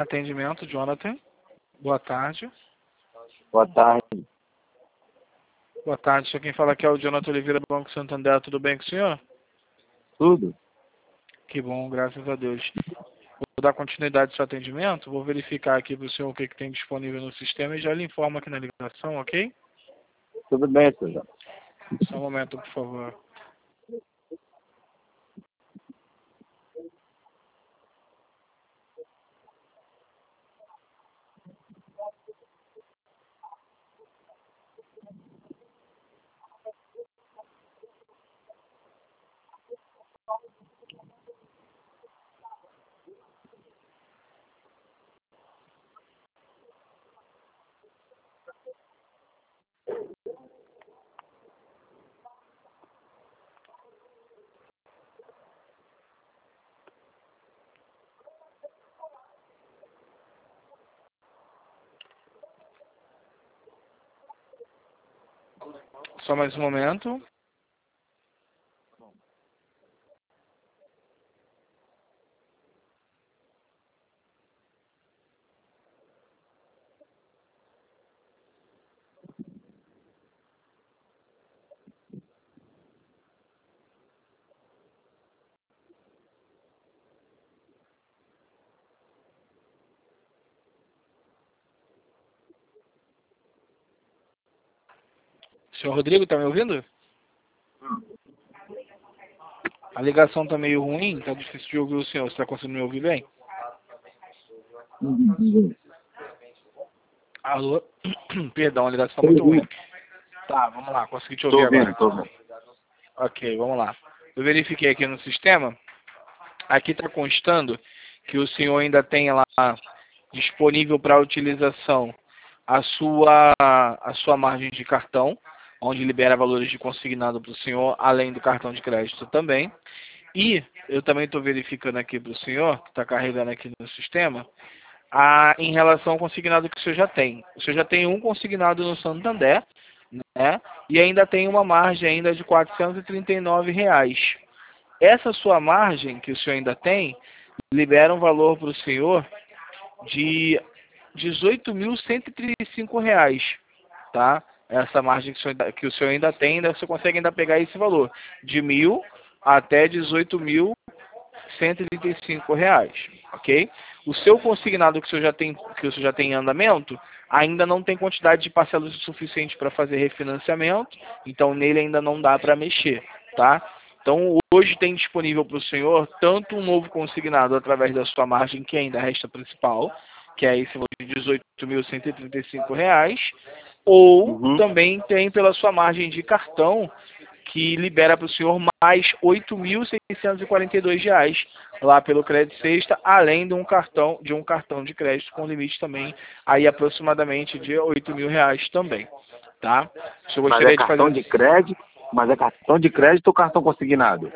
Atendimento, Jonathan. Boa tarde. Boa tarde. Boa tarde, só quem fala aqui é o Jonathan Oliveira, do Banco Santander. Tudo bem com o senhor? Tudo? Que bom, graças a Deus. Vou dar continuidade ao seu atendimento, vou verificar aqui para o senhor o que tem disponível no sistema e já lhe informo aqui na ligação, ok? Tudo bem, senhor. Só um momento, por favor. Só mais um momento. Senhor Rodrigo, tá me ouvindo? A ligação tá meio ruim, tá difícil de ouvir o senhor. Você tá conseguindo me ouvir bem? Alô? Perdão, a ligação tá muito ruim. Tá, vamos lá, consegui te ouvir agora. Tô ouvindo. Ok, vamos lá. Eu verifiquei aqui no sistema. Aqui está constando que o senhor ainda tem lá disponível para utilização a sua margem de cartão, onde libera valores de consignado para o senhor, além do cartão de crédito também. E eu também estou verificando aqui para o senhor, que está carregando aqui no sistema, em relação ao consignado que o senhor já tem. O senhor já tem um consignado no Santander, né? E ainda tem uma margem ainda de R$ 439. Essa sua margem que o senhor ainda tem, libera um valor para o senhor de R$ 18.135, tá? Essa margem que o senhor ainda tem, ainda você consegue ainda pegar esse valor, de 1.000 até R$ 18.135, ok? O seu consignado que o senhor já tem em andamento, ainda não tem quantidade de parcelas suficiente para fazer refinanciamento, então nele ainda não dá para mexer, tá? Então hoje tem disponível para o senhor tanto um novo consignado através da sua margem que ainda resta principal, que é esse valor de R$ 18.135, ou também tem pela sua margem de cartão, que libera para o senhor mais R$ 8.642 lá pelo Crédito Sexta, além de um cartão de crédito com limite também aí aproximadamente de R$ 8.000 também, tá? Se eu gostaria de fazer de crédito, mas é cartão de crédito ou cartão consignado?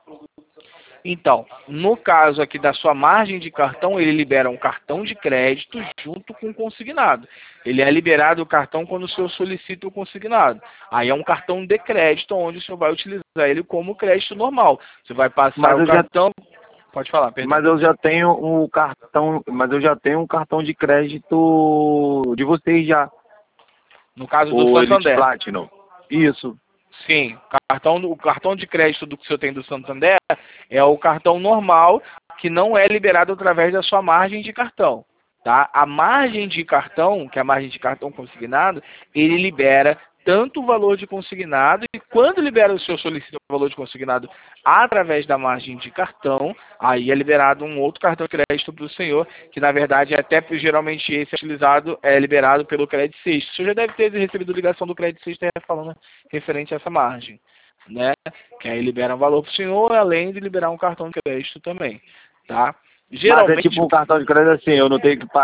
Então, no caso aqui da sua margem de cartão, ele libera um cartão de crédito junto com o consignado. Ele é liberado o cartão quando o senhor solicita o consignado. Aí é um cartão de crédito, onde o senhor vai utilizar ele como crédito normal. Você vai passar o cartão... Pode falar, perdão. Mas eu já tenho um cartão de crédito de vocês já. No caso do o Elite Santander. Platinum. Isso. Sim, o cartão de crédito do que o senhor tem do Santander é o cartão normal, que não é liberado através da sua margem de cartão, tá? A margem de cartão, que é a margem de cartão consignado, ele libera tanto o valor de consignado, e quando libera o senhor solicita o valor de consignado através da margem de cartão, aí é liberado um outro cartão de crédito para o senhor, que na verdade geralmente esse é liberado pelo Crédito Sexta. O senhor já deve ter recebido ligação do Crédito Sexta falando referente a essa margem, né? Que aí libera um valor para o senhor, além de liberar um cartão de crédito também, tá? Geralmente... Mas é tipo um cartão de crédito assim, eu não tenho que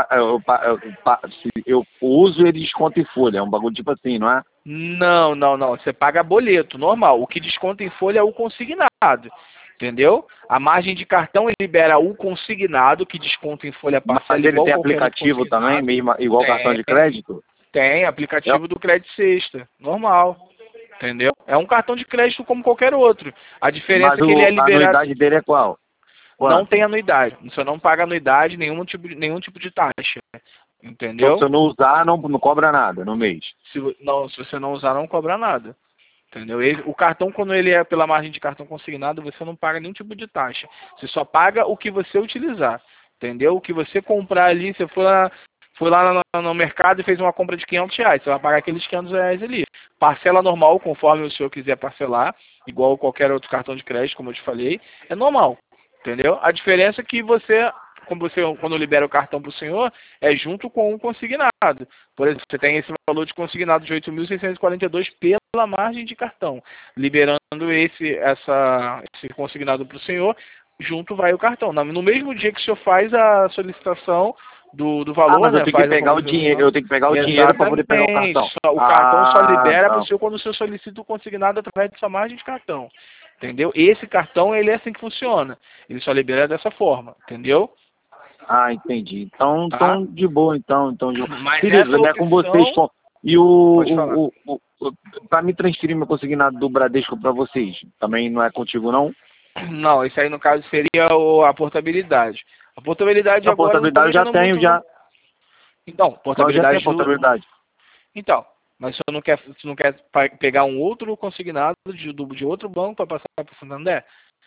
eu uso ele desconto em folha, é um bagulho tipo assim, não é? Não. Você paga boleto, normal. O que desconta em folha é o consignado, entendeu? A margem de cartão libera o consignado, que desconta em folha parcela. Mas ele tem aplicativo também, mesmo, igual cartão de crédito? Tem, aplicativo do Crédito Sexta, normal. Entendeu? É um cartão de crédito como qualquer outro. A diferença é que ele é liberado... a anuidade dele é qual? Não tem anuidade. Você não paga anuidade, nenhum tipo de taxa. Entendeu? Então, se eu não usar, não cobra nada no mês. Se você não usar, não cobra nada. Entendeu? O cartão, quando ele é pela margem de cartão consignado, você não paga nenhum tipo de taxa. Você só paga o que você utilizar. Entendeu? O que você comprar ali, você foi lá no mercado e fez uma compra de R$ 500. Você vai pagar aqueles R$ 500 ali. Parcela normal, conforme o senhor quiser parcelar, igual qualquer outro cartão de crédito, como eu te falei, é normal. Entendeu? A diferença é que quando libera o cartão para o senhor, é junto com o consignado. Por exemplo, você tem esse valor de consignado de 8.642 pela margem de cartão. Liberando esse consignado para o senhor, junto vai o cartão. No mesmo dia que o senhor faz a solicitação do valor, mas eu né? tenho que pegar o dinheiro, eu tenho que pegar o dinheiro para poder pegar o cartão. O cartão só libera para o não. senhor quando o senhor solicita o consignado através de sua margem de cartão. Entendeu? Esse cartão, ele é assim que funciona. Ele só libera dessa forma, entendeu? Entendi. Então, Tá? de boa, então. Mas Beleza, essa né, com vocês. opção... E Pode falar. para me transferir meu consignado do Bradesco para vocês, também não é contigo, não? Não, isso aí no caso seria a portabilidade. A portabilidade A agora portabilidade eu já tenho, já. Então, portabilidade... Já tenho portabilidade. Então, mas você não quer pegar um outro consignado de outro banco para passar para o Santander?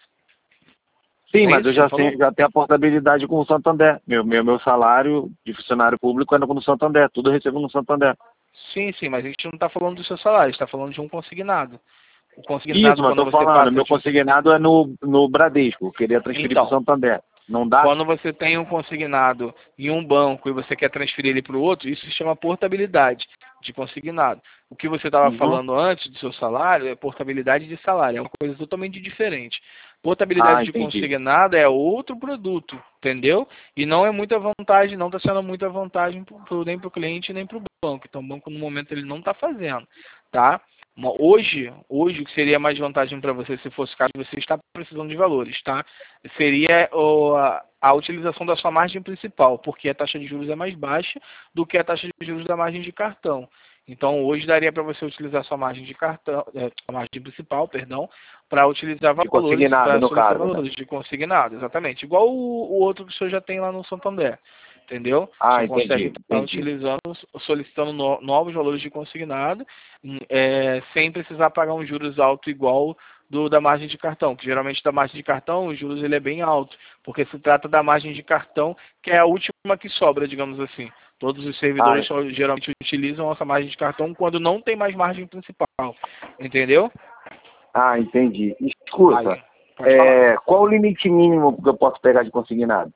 Sim, É mas isso eu que você já falou? tenho a portabilidade com o Santander. Meu salário de funcionário público é no Santander. Tudo eu recebo no Santander. Sim, mas a gente não está falando do seu salário, a gente está falando de um consignado. O Isso, consignado, mas quando estou você falando, passa meu consignado é no Bradesco. Eu queria transferir para o Então, Santander. Não dá? quando você tem um consignado em um banco e você quer transferir ele para o outro, isso se chama portabilidade de consignado. O que você estava Uhum. falando antes do seu salário é portabilidade de salário, é uma coisa totalmente diferente. Portabilidade de Entendi. consignado é outro produto, entendeu? E não é muita vantagem, não está sendo muita vantagem nem para o cliente nem para o banco. Então o banco no momento ele não está fazendo, tá? Hoje, o que seria mais vantagem para você, se fosse caso você está precisando de valores, tá? Seria a utilização da sua margem principal, porque a taxa de juros é mais baixa do que a taxa de juros da margem de cartão. Então, hoje daria para você utilizar a sua margem de cartão, a margem principal, perdão, para utilizar De valores, consignado, para no solicitar caso, né? valores de consignado, exatamente. Igual o outro que o senhor já tem lá no Santander. Entendeu? Você consegue estar utilizando, solicitando novos valores de consignado, sem precisar pagar um juros alto igual da margem de cartão, que geralmente da margem de cartão os juros ele é bem alto, porque se trata da margem de cartão, que é a última que sobra, digamos assim. Todos os servidores geralmente utilizam essa margem de cartão quando não tem mais margem principal, entendeu? Entendi. Escuta, qual o limite mínimo que eu posso pegar de consignado?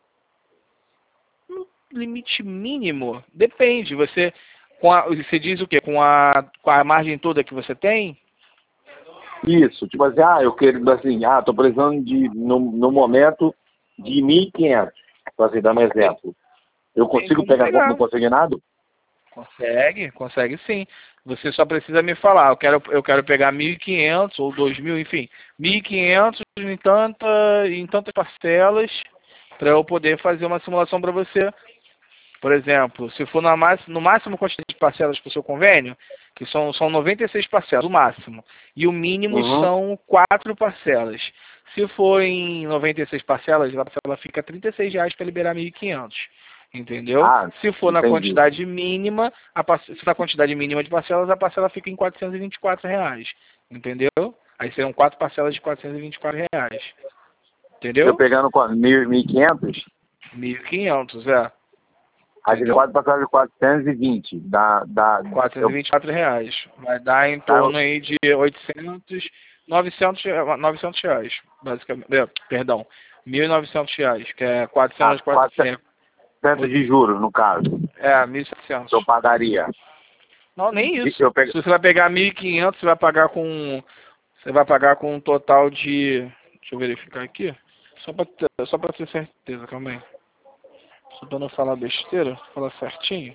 Limite mínimo? Depende. Você diz o quê? Com a margem toda que você tem? Isso, tipo assim, eu quero, assim, tô precisando no momento de 1.500, assim, dando exemplo. Eu consigo pegar no consignado? Consegue sim. Você só precisa me falar, eu quero pegar 1.500 ou 2.000, enfim, 1.500 em tantas parcelas para eu poder fazer uma simulação para você. Por exemplo, se for no máximo quantidade de parcelas para o seu convênio, que são 96 parcelas, o máximo, e o mínimo são 4 parcelas. Se for em 96 parcelas, a parcela fica R$36 para liberar 1.500. Entendeu? Se for na quantidade mínima, se na quantidade mínima de parcelas, a parcela fica em R$424. Entendeu? Aí serão 4 parcelas de R$424. Entendeu? Se eu pegando 1.500? 1.500, é. Aí de 4 passagens de 420. Dá R$424. Vai dar em torno aí de 900 reais, basicamente. Perdão, R$1.900, que é 400 de juros, no caso. 1.700. Eu pagaria. Não, nem isso. Se você vai pegar 1.500, você vai pagar com um total de... Deixa eu verificar aqui. Só pra ter certeza, calma aí. Só pra não falar besteira, falar certinho.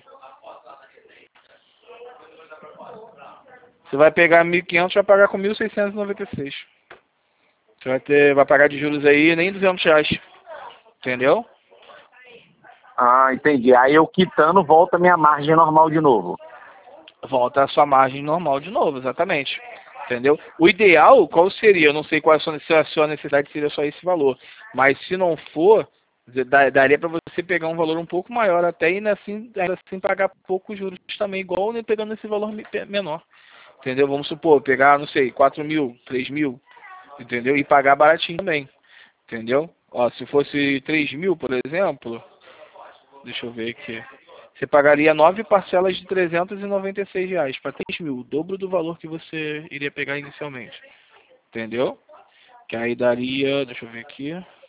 Você vai pegar 1.500, vai pagar com 1.696. Você vai pagar de juros aí nem R$200. Entendeu? Entendi. Aí eu quitando, volta a minha margem normal de novo. Volta a sua margem normal de novo, exatamente. Entendeu? O ideal, qual seria? Eu não sei qual é se a sua necessidade seria só esse valor. Mas se não for, daria para você pegar um valor um pouco maior até e ainda assim pagar poucos juros também, igual pegando esse valor menor. Entendeu? Vamos supor, pegar, não sei, 4 mil, 3 mil, entendeu? E pagar baratinho também. Entendeu? Ó, se fosse 3 mil, por exemplo, deixa eu ver aqui. Você pagaria 9 parcelas de R$ 396 para 3 mil, o dobro do valor que você iria pegar inicialmente. Entendeu? Que aí daria, deixa eu ver aqui.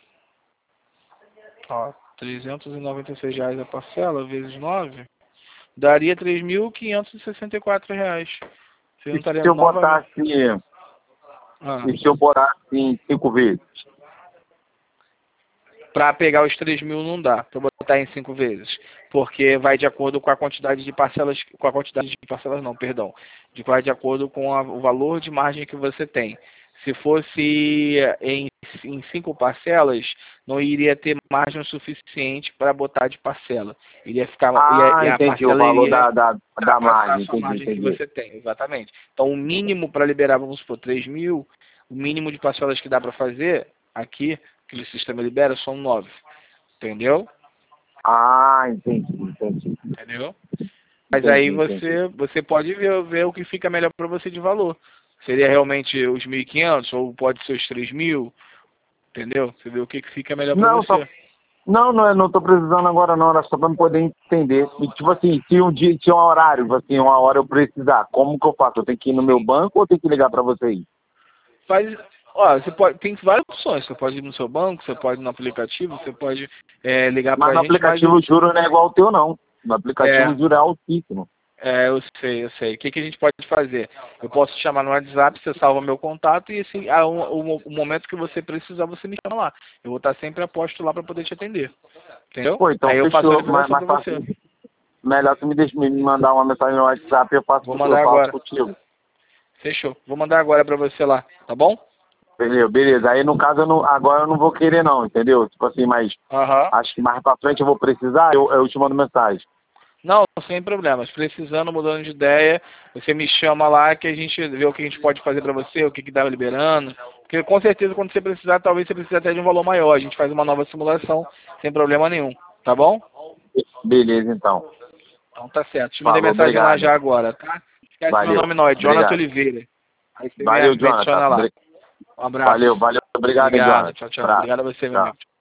Ó, R$ 396 a parcela vezes 9 daria R$ 3.564. Você não E estaria se eu novamente. botasse, e se eu botasse em 5 vezes? Para pegar os 3 mil não dá, para botar em 5 vezes. Porque vai de acordo com a quantidade de parcelas, não, perdão. Vai de acordo com o valor de margem que você tem. Se fosse em 5 parcelas, não iria ter margem suficiente para botar de parcela. Iria ficar, e a Entendi, o parcela valor iria da passar a margem, sua entendi, margem que entendi. você tem, exatamente. Então, o mínimo para liberar, vamos supor, 3 mil, o mínimo de parcelas que dá para fazer aqui, que o sistema libera, são 9. Entendeu? Entendi. Entendeu? Mas aí Entendi. você pode ver o que fica melhor para você de valor. Seria realmente os 1.500 ou pode ser os 3 mil? Entendeu? Você vê o que fica melhor para Não, você. não tô precisando agora não, era só para me poder entender. E, tipo assim, se um dia, se um horário, tipo assim, uma hora eu precisar, como que eu faço? Eu tenho que ir no meu banco ou tenho que ligar para você aí? Faz, ó, você pode, tem várias opções. Você pode ir no seu banco, você pode ir no aplicativo, você pode ligar Mas para no a gente, mas aplicativo o juro não é igual ao teu, não. No aplicativo é, o juro é altíssimo. eu sei. O que a gente pode fazer? Eu posso te chamar no WhatsApp, você salva meu contato e assim, o momento que você precisar, você me chama lá. Eu vou estar sempre a posto lá para poder te atender. Entendeu? Pô, então Aí eu faço a fechou, mas liberação para fácil. você. Melhor tu me mandar uma mensagem no WhatsApp e Vou eu mandar faço agora. contigo. Fechou. Vou mandar agora para você lá, tá bom? Beleza. Aí no caso agora eu não vou querer não, entendeu? Tipo assim, mas Aham. acho que mais pra frente eu vou precisar, eu te mando mensagem. Não, sem problemas. Precisando, mudando de ideia, você me chama lá que a gente vê o que a gente pode fazer para você, o que dá liberando. Porque com certeza quando você precisar, talvez você precise até de um valor maior. A gente faz uma nova simulação sem problema nenhum. Tá bom? Beleza, então. Então tá certo. Te mandei Falou, mensagem lá obrigado. já agora, tá? Esquece meu Valeu. nome não, é Jonathan Obrigado. Oliveira. Aí você Valeu, me Jonathan. adiciona lá. Um abraço. Valeu. Obrigado, hein, Obrigado. Jonathan. Tchau, tchau. Abraço. Obrigado a você, meu Tchau. amigo.